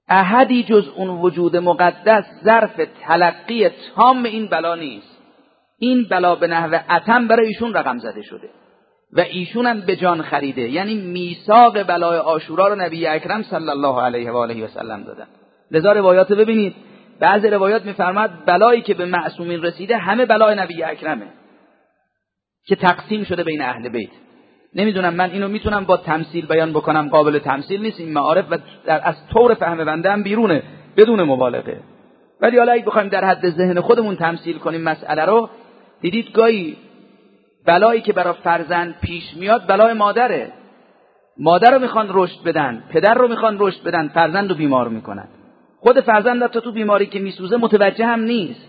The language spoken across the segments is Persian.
احدی جز اون وجود مقدس ظرف تلقی تام این بلا نیست. این بلا به نحو اتم برای ایشون رقم زده شده و ایشون هم به جان خریده. یعنی میثاق بلای عاشورا رو نبی اکرم صلی الله علیه و آله و سلم دادن. لذا روایات ببینید، بعضی روایات میفرماد بلایی که به معصومین رسیده همه بلای نبی اکرمه که تقسیم شده بین اهل بیت. نمیدونم، من اینو میتونم با تمثیل بیان بکنم، قابل تمثیل نیست این معارف و از طور فهم بنده هم بیرونه بدون مبالغه. ولی حالا اگه بخوایم در حد ذهن خودمون تمثیل کنیم مسئله رو، دیدید گاهی بلایی که برای فرزند پیش میاد بلای مادره. مادر رو میخوان رشد بدن، پدر رو میخوان رشد بدن، فرزند رو بیمار میکنن. خود فرزند حتی تو بیماری که میسوزه متوجه هم نیست،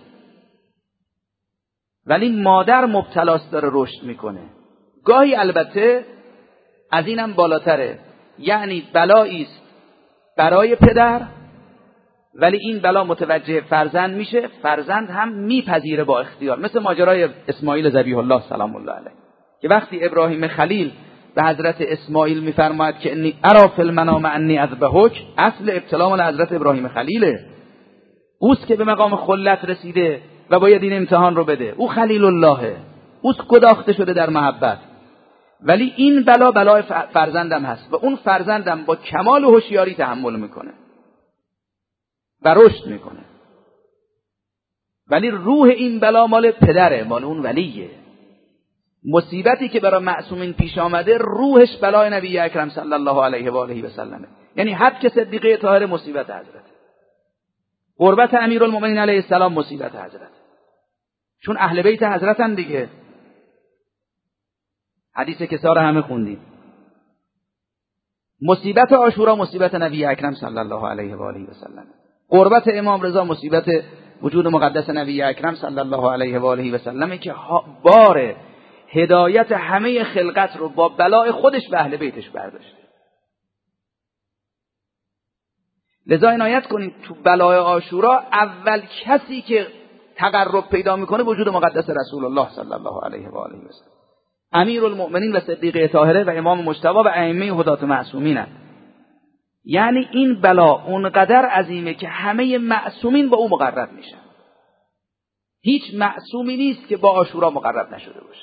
ولی مادر مبتلاست داره رشد میکنه. گاهی البته از اینم بالاتره، یعنی بلایی است برای پدر ولی این بلا متوجه فرزند میشه، فرزند هم میپذیره با اختیار. مثل ماجرای اسماعیل ذبیح الله سلام الله علیه که وقتی ابراهیم خلیل به حضرت اسماعیل میفرماید که انی ارا فی المنام انی اذبحک، اصل ابتلا مال حضرت ابراهیم خلیله. اوست که به مقام خلت رسیده و باید این امتحان رو بده. او خلیل اللهه، اوست گداخته شده در محبت. ولی این بلا بلای فرزندم هست و اون فرزندم با کمال هوشیاری تحمل میکنه و رشد میکنه. ولی روح این بلا مال پدره، مال اون ولیه. مصیبتی که برای معصومین پیش آمده روحش بلای نبی اکرم صلی الله علیه و آله و سلمه. یعنی حبک صدیقه طاهر مصیبت حضرت، قربت امیرالمومنین علیه السلام مصیبت حضرت، چون اهل بیت حضرتن دیگه. حدیث کسا رو همه خوندید. مصیبت عاشورا مصیبت نبی اکرم صلی الله علیه و آله و سلم. قربت امام رضا مصیبت وجود مقدس نبی اکرم صلی الله علیه و آله و سلم که بار هدایت همه خلقت رو با بلای خودش به اهل بیتش برداشته. لذا عنایت کنید تو بلای عاشورا اول کسی که تقرب پیدا میکنه وجود مقدس رسول الله صلی الله علیه و آله و سلم، امیرالمؤمنین و صدیقه طاهره و امام مجتبی و ائمه هدات معصومین هست. یعنی این بلا اونقدر عظیمه که همه معصومین با او مقرب میشن. هیچ معصومی نیست که با عاشورا مقرب نشده باشه.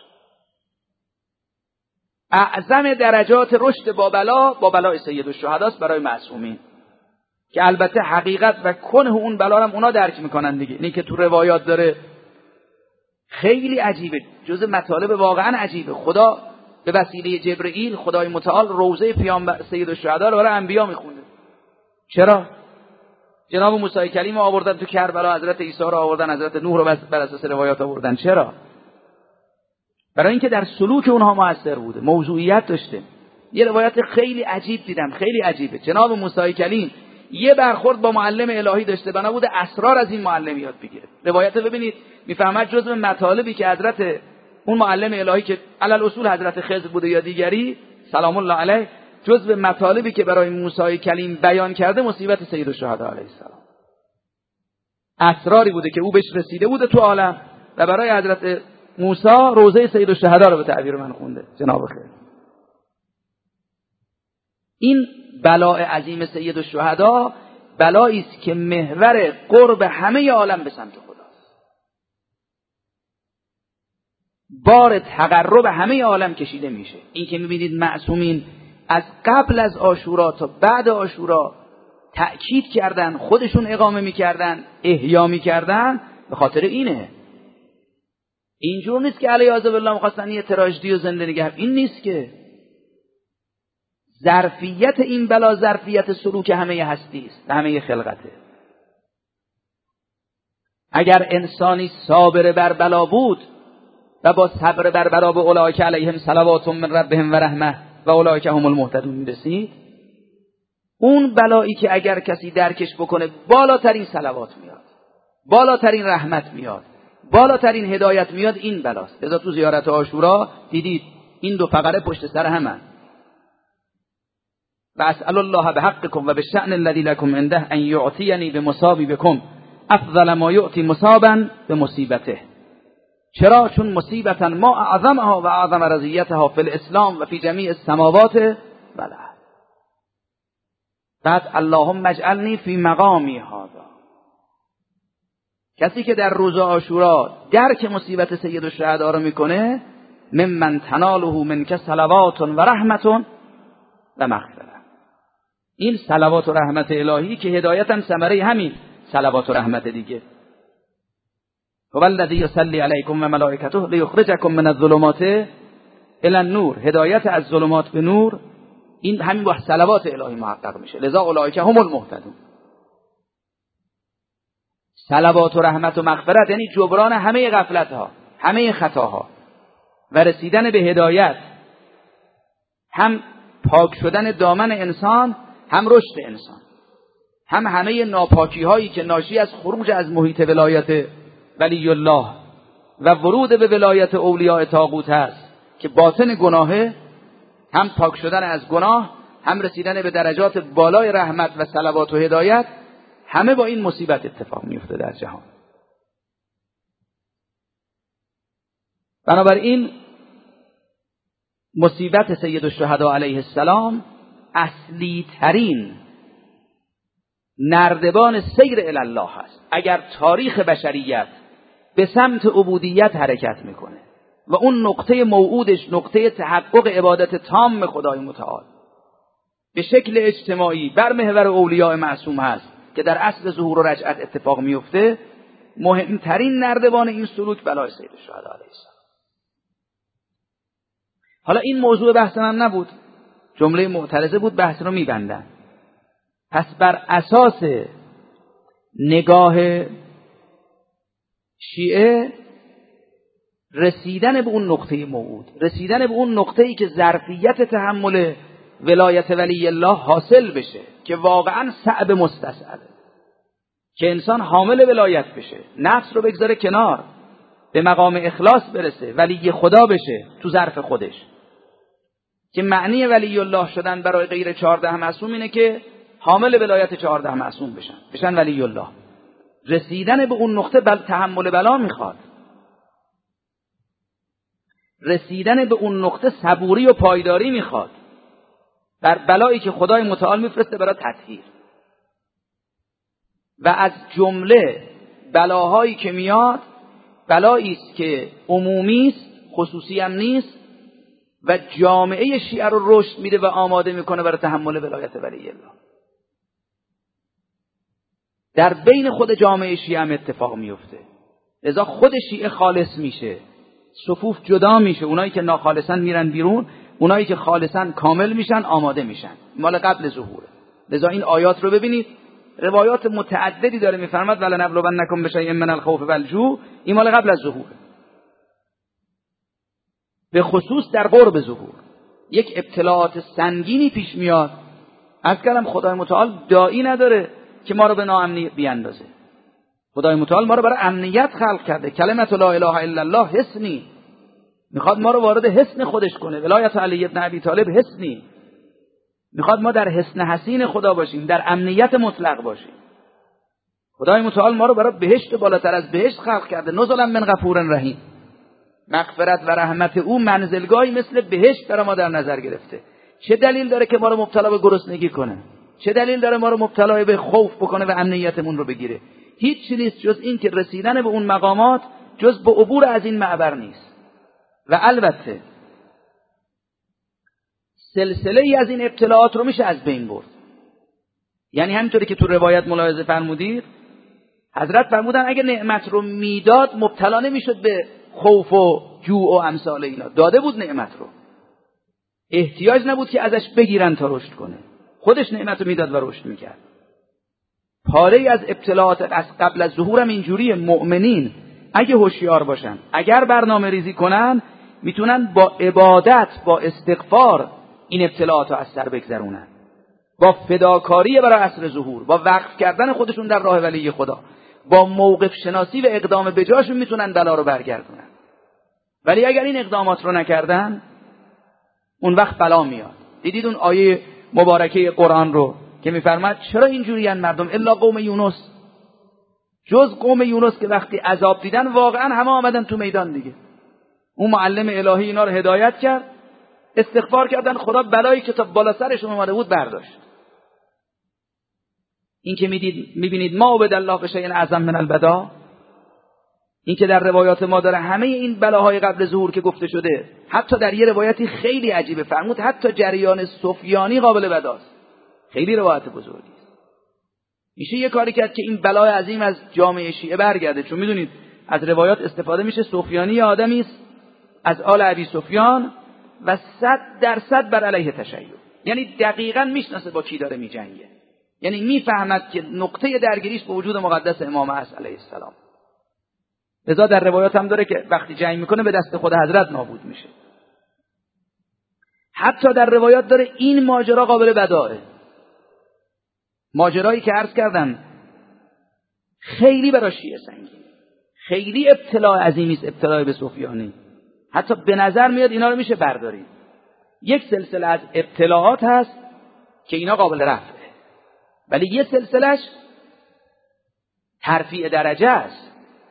اعظم درجات رشد با بلای سید الشهدا است برای معصومین، که البته حقیقت و کنه اون بلا هم اونا درک میکنن دیگه. اینی که تو روایات داره خیلی عجیبه، جز مطالب واقعا عجیبه. خدا به وسیله جبرئیل خدای متعال روضه پیامبر سید الشهدا رو برای انبیا میخونه. چرا؟ جناب موسی کلیم آوردن تو کربلا، حضرت عیسی رو آوردن، حضرت نوح رو بر اساس روایات آوردن. چرا؟ برای اینکه در سلوک اونها مؤثر بوده، موضوعیت داشته. یه روایت خیلی عجیب دیدم، خیلی عجیبه. جناب موسی کلیم یه برخورد با معلم الهی داشته، بنا بوده اسرار از این معلم یاد بگیره. روایت ببینید، میفهمد جزء مطالبی که حضرت اون معلم الهی که علل اصول حضرت خضر بوده یا دیگری سلام الله علیه، جزء مطالبی که برای موسی کلیم بیان کرده مصیبت سید الشهدا علیه السلام، اسراری بوده که او بهش رسیده بوده تو عالم و برای حضرت موسی روضه سید الشهدا رو به تعبیر من خونده جناب خیر. این بلاء عظیم سید الشهدا بلایی است که محور قرب همه عالم به سمت خداست. بار تقرب همه عالم کشیده میشه. این که میبینید معصومین از قبل از عاشورا تا بعد عاشورا تأکید کردن، خودشون اقامه میکردن، احیا میکردن، به خاطر اینه. اینجور نیست که علیاذ بالله میخواستن یه تراژدی و زنده نگه، این نیست که. ظرفیت این بلا ظرفیت سلوک همه هستی است، همه خلقته. اگر انسانی صابر بر بلا بود و با صبر بر بلا به اولئک علیهم صلوات من ربهم و رحمه و اولئک هم المهتدون میرسید، اون بلایی که اگر کسی درکش بکنه بالاترین صلوات میاد، بالاترین رحمت میاد، بالاترین هدایت میاد، این بلاست. لذا تو زیارت عاشورا دیدید این دو فقره پشت سر همه. و اسأل الله بحقكم و بشأن الذي لكم عنده ان يعطيني بمصابي بكم افضل ما يعطي مصابا بمصیبته. چرا؟ چون مصیبتا ما اعظمها و اعظم رضیتها فی الاسلام و فی جمیع السماوات والارض. بعد اللهم اجعلنی فی مقامی هذا. کسی که در روز عاشورا درک مصیبت سید الشهدا رو میکنه، ممن تناله منک صلوات و رحمت و مغفرت. این صلوات و رحمت الهی که هدایتاً ثمره همین صلوات و رحمت دیگه. هو الذی یصلی علیکم و ملائکته لیخرجکم من الظلمات الی النور. هدایت از ظلمات به نور، این همین با صلوات الهی محقق میشه. لذا اولئک هم المهتدون. صلوات و رحمت و مغفرت یعنی جبران همه غفلت‌ها، همه خطاها و رسیدن به هدایت، هم پاک شدن دامن انسان، هم رشد انسان، هم همه ناپاکی هایی که ناشی از خروج از محیط ولایت ولی الله و ورود به ولایت اولیاء طاغوت است که باطن گناهه، هم پاک شدن از گناه، هم رسیدن به درجات بالای رحمت و صلوات و هدایت، همه با این مصیبت اتفاق میفته در جهان. بنابراین مصیبت سید الشهدا علیه السلام اصلی ترین نردبان سیر الی الله است. اگر تاریخ بشریت به سمت عبودیت حرکت میکنه و اون نقطه موعودش نقطه تحقق عبادت تام خدای متعال به شکل اجتماعی بر محور اولیاء معصوم هست که در عصر ظهور و رجعت اتفاق میفته، مهمترین نردبان این سلوک بلای سید الشهدا علیه السلام. حالا این موضوع بحث من نبود، جمله معترضه بود، بحث رو میبندن. پس بر اساس نگاه شیعه رسیدن به اون نقطه موعود، رسیدن به اون نقطه‌ای که ظرفیت تحمل ولایت ولی الله حاصل بشه که واقعا صعب مستصعبه، که انسان حامل ولایت بشه، نفس رو بگذاره کنار، به مقام اخلاص برسه، ولی خدا بشه تو ظرف خودش. که معنی ولی الله شدن برای غیر 14 معصوم اینه که حامل ولایت 14 معصوم بشن ولی الله. رسیدن به اون نقطه تحمل بلا میخواد، رسیدن به اون نقطه صبوری و پایداری میخواد بر بلایی که خدای متعال میفرسته برای تطهیر. و از جمله بلاهایی که میاد، بلایی است که عمومی است، خصوصی هم نیست و جامعه شیعه رو رشد میده و آماده میکنه برای تحمل ولایت ولی الله. در بین خود جامعه شیعه هم اتفاق میفته، لذا خود شیعه خالص میشه، صفوف جدا میشه، اونایی که ناخالصن میرن بیرون، اونایی که خالصن کامل میشن، آماده میشن، مال قبل ظهوره. لذا این آیات رو ببینید، روایات متعددی داره میفرماد ولنبلونکم بشیء من الخوف والجوع، این مال قبل از ظهوره، به خصوص در قرب ظهور یک ابتلاعات سنگینی پیش میاد. از کلام خدای متعال داعی نداره که ما رو به ناامنی بیاندازه. خدای متعال ما رو برای امنیت خلق کرده. کلمت لا اله الا الله حصنی، میخواد ما رو وارد حصن خودش کنه. ولایت علی ابن ابی طالب حصنی، میخواد ما در حصن حصین خدا باشیم، در امنیت مطلق باشیم. خدای متعال ما رو برای بهشت بالاتر از بهشت خلق کرده. نزلا من غفور رحیم، مغفرت و رحمت او منزلگاهی مثل بهشت برای ما در نظر گرفته. چه دلیل داره که ما رو مبتلا به گرسنگی کنه؟ چه دلیل داره ما رو مبتلا به خوف بکنه و امنیتمون رو بگیره؟ هیچ نیست جز این که رسیدن به اون مقامات جز به عبور از این معبر نیست. و البته سلسله ای از این ابتلاعات رو میشه از بین برد. یعنی همینطوری که تو روایت ملاحظه فرمودید، حضرت فرمودن اگه نعمت رو میداد مبتلا نمیشد به خوف و جوع و امثال اینا. داده بود نعمت رو، احتیاج نبود که ازش بگیرن تا رشد کنه، خودش نعمت رو میداد و رشد میکرد. پاره از ابتلاعات از قبل از ظهورم اینجوریه. مؤمنین اگه هوشیار باشن، اگر برنامه ریزی کنن، میتونن با عبادت، با استغفار این ابتلاعات رو از سر بگذرونن، با فداکاری برای عصر ظهور، با وقف کردن خودشون در راه ولی خدا، با موقف شناسی و اقدام بجاشون میتونن بلا رو برگردونن. ولی اگر این اقدامات رو نکردن، اون وقت بلا میاد. دیدید اون آیه مبارکه قرآن رو که میفرماد چرا اینجوریان مردم الا قوم یونس، جز قوم یونس که وقتی عذاب دیدن واقعا همه آمدن تو میدان دیگه. اون معلم الهی اینا رو هدایت کرد، استغفار کردن، خدا بلایی که تا بالا سرشون اومده بود برداشت. این که میبینید ما عبد الله به شیء اعظم من البدا، این که در روایات ما داره همه این بلاهای قبل ظهور که گفته شده، حتی در یه روایتی خیلی عجیبه فرمود حتی جریان سفیانی قابل بداست. خیلی روایت بزرگی است. میشه یه کاری کرد که این بلای عظیم از جامعه شیعه برگرده، چون میدونید از روایات استفاده میشه. سفیانی آدمی است از آل ابی سفیان و 100% بر علیه تشیع، یعنی دقیقاً میشناسه با کی داره میجنگه، یعنی میفهمد که نقطه درگیریش با وجود مقدس امام است علیه السلام. لذا در روایات هم داره که وقتی جنگ میکنه به دست خود حضرت نابود میشه. حتی در روایات داره این ماجرا قابل بداره، ماجرایی که عرض کردم خیلی برای شیعه سنگین، خیلی ابتلاع عظیمی است، ابتلاع به سفیانی. حتی به نظر میاد اینا رو میشه بردارید. یک سلسله از ابتلاعات هست که اینا قابل رفعه، ولی یه سلسلهش ترفیع درجه است.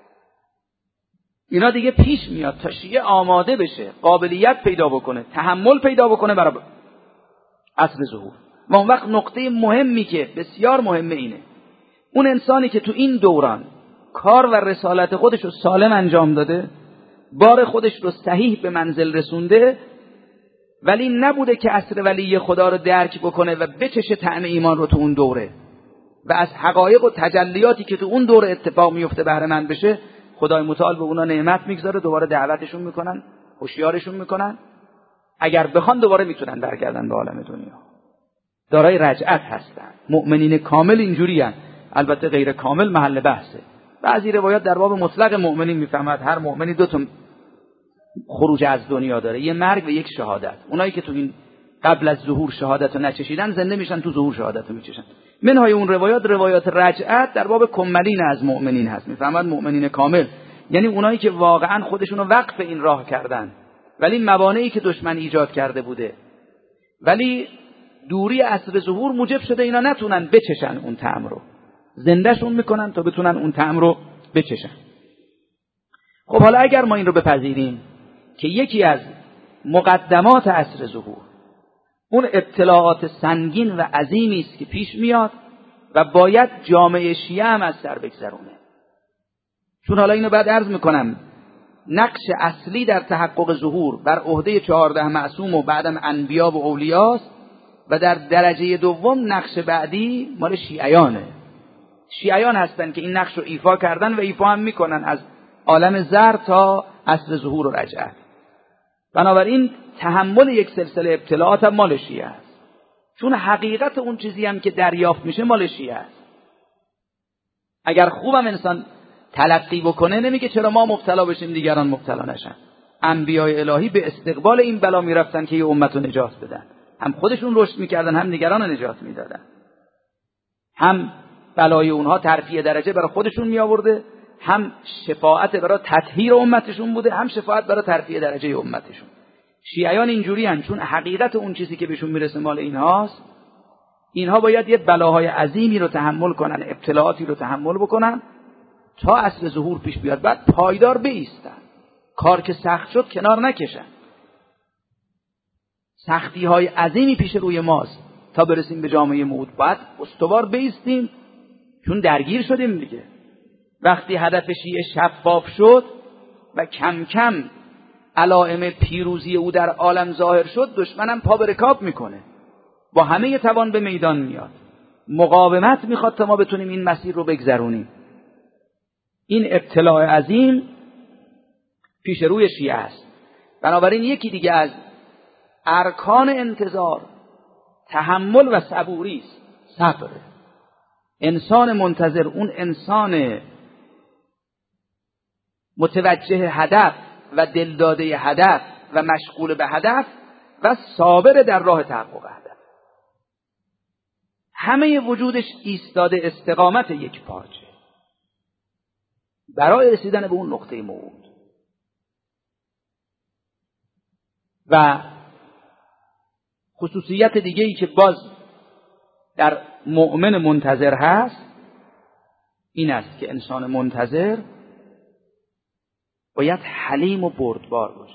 اینا دیگه پیش میاد تا شیعه آماده بشه، قابلیت پیدا بکنه، تحمل پیدا بکنه برای عصر ظهور. و اون وقت نقطه مهمی که بسیار مهمه اینه، اون انسانی که تو این دوران کار و رسالت خودش رو سالم انجام داده، بار خودش رو صحیح به منزل رسونده، ولی نبوده که عصر ولی خدا رو درک بکنه و بچشه طعم ایمان رو تو اون دوره و از حقایق و تجلیاتی که تو اون دوره اتفاق میفته بهره مند بشه، خدای متعال به اونا نعمت میگذاره، دوباره دعوتشون میکنن، هوشیارشون میکنن، اگر بخوان دوباره میتونن برگردن به عالم دنیا. دارای رجعت هستن. مؤمنین کامل اینجوریان، البته غیر کامل محل بحثه. بعضی روایات در باب مطلق مؤمنین میفهمد هر مؤمنی دو تا خروج از دنیا داره، یه مرگ و یک شهادت. اونایی که تو این قبل از ظهور شهادت رو نچشیدن زنده میشن، تو ظهور شهادت رو میچشن. منهای اون روایات رجعت در باب کملین از مؤمنین هست، میفهمد مؤمنین کامل یعنی اونایی که واقعا خودشون رو وقف این راه کردن، ولی موانعی که دشمن ایجاد کرده بوده، ولی دوری عصر ظهور موجب شده اینا نتونن بچشن اون طعم رو، زندهشون میکنن تا بتونن اون طعم رو بچشن. خب حالا اگر ما این رو بپذیریم که یکی از مقدمات عصر ظهور اون اطلاعات سنگین و عظیمی است که پیش میاد و باید جامعه شیعه هم از سر بگذرونه، چون حالا اینو بعد عرض میکنم، نقش اصلی در تحقق ظهور بر عهده 14 معصوم و بعدم انبیا و اولیاست و در درجه دوم نقش بعدی مال شیعیانه. شیعیان هستن که این نقش رو ایفا کردن و ایفا هم میکنن از عالم زر تا عصر ظهور و رجعت. بنابراین تحمل یک سلسله ابتلاعات هم مال شیعه است، چون حقیقت اون چیزی هم که دریافت میشه مال شیعه است. اگر خوبم انسان تلقی بکنه نمیگه چرا ما مبتلا بشیم دیگران مبتلا نشن. انبیای الهی به استقبال این بلا میرفتن که یه امت رو نجات بدن، هم خودشون رشد میکردن هم دیگران رو نجات میدادن، هم بلای اونها ترفیع درجه برای خودشون میآورده، هم شفاعت برای تطهیر امتشون بوده، هم شفاعت برای ترفیع درجه امتشون. شیعیان اینجوری هن، چون حقیقت اون چیزی که بهشون میرسه مال اینهاست، اینها باید یه بلاهای عظیمی رو تحمل کنن، ابتلاعاتی رو تحمل بکنن تا عصر ظهور پیش بیاد، بعد پایدار بایستن، کار که سخت شد کنار نکشن. سختی های عظیمی پیش روی ماست تا برسیم به جامعه موعود، باید استوار بایستیم، چون درگیر شدیم دیگه. وقتی هدف شیعه شفاف شد و کم کم علائم پیروزی او در عالم ظاهر شد، دشمنم پا به رکاب میکنه، با همه توان به میدان میاد، مقاومت میخواد تا ما بتونیم این مسیر رو بگذرونیم. این ابتلاع عظیم پیش روی شیعه است. بنابراین یکی دیگه از ارکان انتظار تحمل و صبوری است، صبر. انسان منتظر، اون انسان متوجه هدف و دلداده هدف و مشغول به هدف و صابر در راه تحقق هدف، همه وجودش ایستاده استقامت یک پارچه برای رسیدن به اون نقطه موعود. و خصوصیت دیگه‌ای که باز در مؤمن منتظر هست این است که انسان منتظر باید حلیم و بردبار باشه.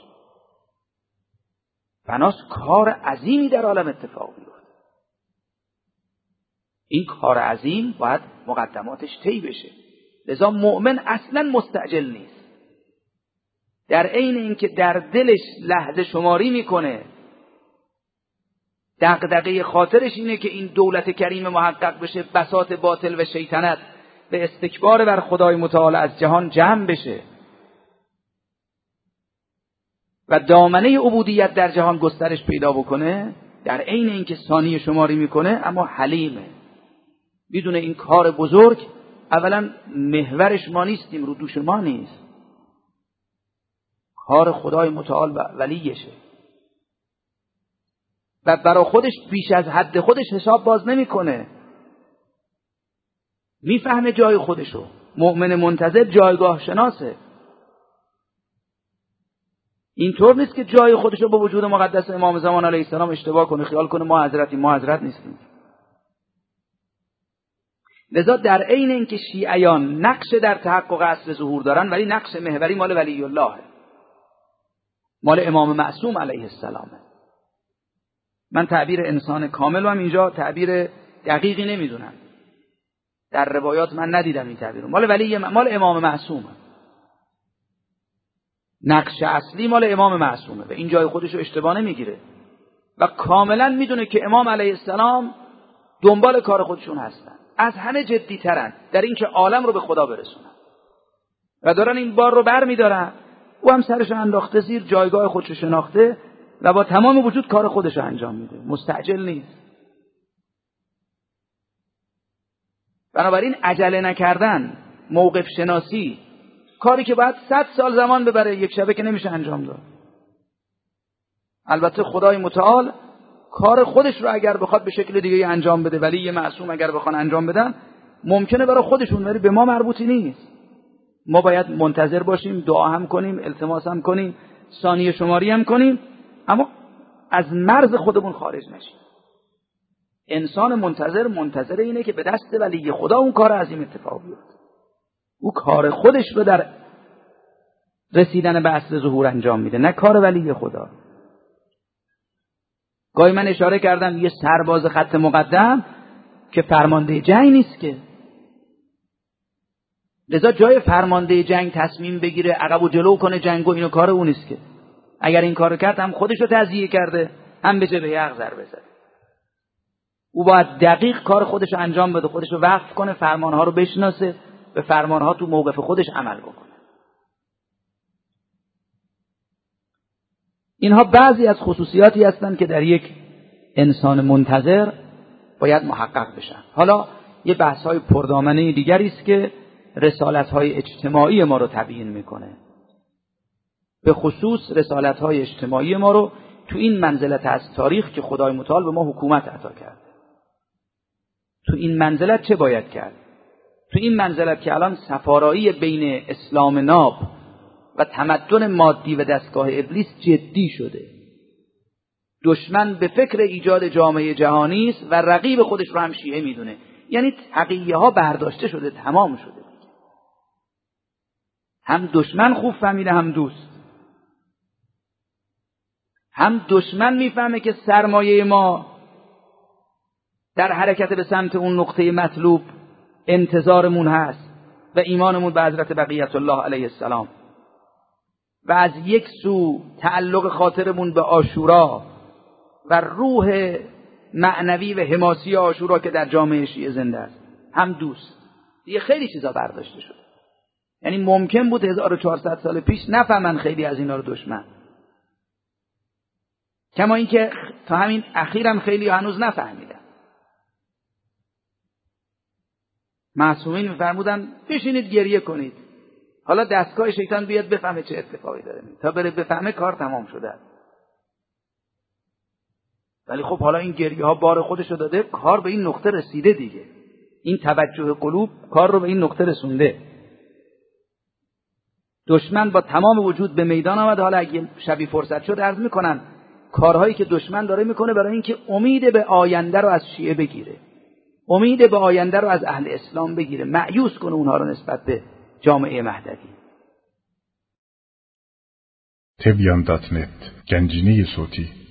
بناست کار عظیمی در عالم اتفاق میفته. این کار عظیم باید مقدماتش طی بشه. لذا مؤمن اصلا مستعجل نیست. در عین اینکه در دلش لحظه شماری میکنه، دغدغه خاطرش اینه که این دولت کریم محقق بشه، بساط باطل و شیطنت به استکبار بر خدای متعال از جهان جمع بشه و دامنه عبودیت در جهان گسترش پیدا بکنه، در عین اینکه ثانیه شماری میکنه اما حلیمه. میدونه این کار بزرگ اولا محورش ما نیستیم، رو دوش ما نیست، کار خدای متعال و ولیشه و برای خودش بیش از حد خودش حساب باز نمیکنه. میفهمه جای خودشو. مؤمن منتظر جایگاه شناسه. اینطور نیست که جای خودشو با وجود مقدس امام زمان علیه السلام اشتباه کنه، خیال کنه ما حضرتیم. ما حضرت نیستیم. لذا در عین اینکه شیعیان نقش در تحقق عصر ظهور دارن، ولی نقش محوری مال ولی الله، مال امام معصوم علیه السلامه. من تعبیر انسان کامل رو هم اینجا تعبیر دقیقی نمیدونم، در روایات من ندیدم این تعبیر. مال امام معصومه. نقش اصلی مال امام معصومه و این جای خودش رو اشتباه نمیگیره و کاملا میدونه که امام علیه السلام دنبال کار خودشون هستن، از همه جدی ترن در این که عالم رو به خدا برسونن و دارن این بار رو بر میدارن. او هم سرش انداخته زیر، جایگاه خودش شناخته و با تمام وجود کار خودش رو انجام میده، مستعجل نیست. بنابراین عجله نکردن، موقف شناسی، کاری که باید 100 سال زمان ببره یک شبه که نمیشه انجام داد. البته خدای متعال کار خودش رو اگر بخواد به شکل دیگه انجام بده، ولی یه معصوم اگر بخوان انجام بدن ممکنه برای خودشون، ولی به ما مربوطی نیست. ما باید منتظر باشیم، دعا هم کنیم، التماس هم کنیم، ثانیه شماری هم کنیم، اما از مرز خودمون خارج نشیم. انسان منتظر اینه که به دست ولی خدا اون کار عظیم اتفاق بیفته. او کار خودش رو در رسیدن به عصر ظهور انجام میده، نه کار ولی خدا. گاهی من اشاره کردم یه سرباز خط مقدم که فرمانده جنگ نیست که، لذا جای فرمانده جنگ تصمیم بگیره عقب و جلو کنه جنگو، اینو کار اون نیست که. اگر این کارو کرد هم خودش رو تضییع کرده، هم به جبهه حق ضربه زده. او باید دقیق کار خودش رو انجام بده، خودش رو وقف کنه، فرمانها رو بشناسه، به فرمانها تو موقف خودش عمل بکنه. اینها بعضی از خصوصیاتی هستند که در یک انسان منتظر باید محقق بشن. حالا یه بحث‌های پردامنه دیگری است که رسالت‌های اجتماعی ما رو تبیین میکنه. به خصوص رسالت‌های اجتماعی ما رو تو این منزلت از تاریخ که خدای متعال به ما حکومت عطا کرد. تو این منزلت چه باید کرد؟ تو این منزلت که الان سفارایی بین اسلام ناب و تمدن مادی و دستگاه ابلیس جدی شده. دشمن به فکر ایجاد جامعه جهانی است و رقیب خودش رو هم شیعه میدونه. یعنی تقیه ها برداشته شده، تمام شده. هم دشمن خوب فهمیده، هم دوست. هم دشمن میفهمه که سرمایه ما در حرکت به سمت اون نقطه مطلوب انتظارمون هست و ایمانمون به حضرت بقیت الله علیه السلام و از یک سو تعلق خاطرمون به عاشورا و روح معنوی و حماسی عاشورا که در جامعه شیعه زنده است. هم دوست. دیگه خیلی چیزا برداشته شده. یعنی ممکن بود 1400 سال پیش نفهمن خیلی از اینا رو دشمن، کما اینکه تا همین اخیرم خیلی هنوز نفهمیدن. معصومین میفرمودن بشینید گریه کنید، حالا دستگاه شیطان بیاد بفهمه چه اتفاقی داره. تا بره بفهمه کار تمام شده. ولی خب حالا این گریه ها بار خودشو داده، کار به این نقطه رسیده دیگه. این توجه قلوب کار رو به این نقطه رسونده. دشمن با تمام وجود به میدان آمد. حالا اگه شبی فرصت شد عرض میکنن کارهایی که دشمن داره میکنه برای اینکه امید به آینده رو از شیعه بگیره، امید به آینده رو از اهل اسلام بگیره، مایوس کنه اونها رو نسبت به جامعه مهدوی. تبیان.net گنجینه صوتی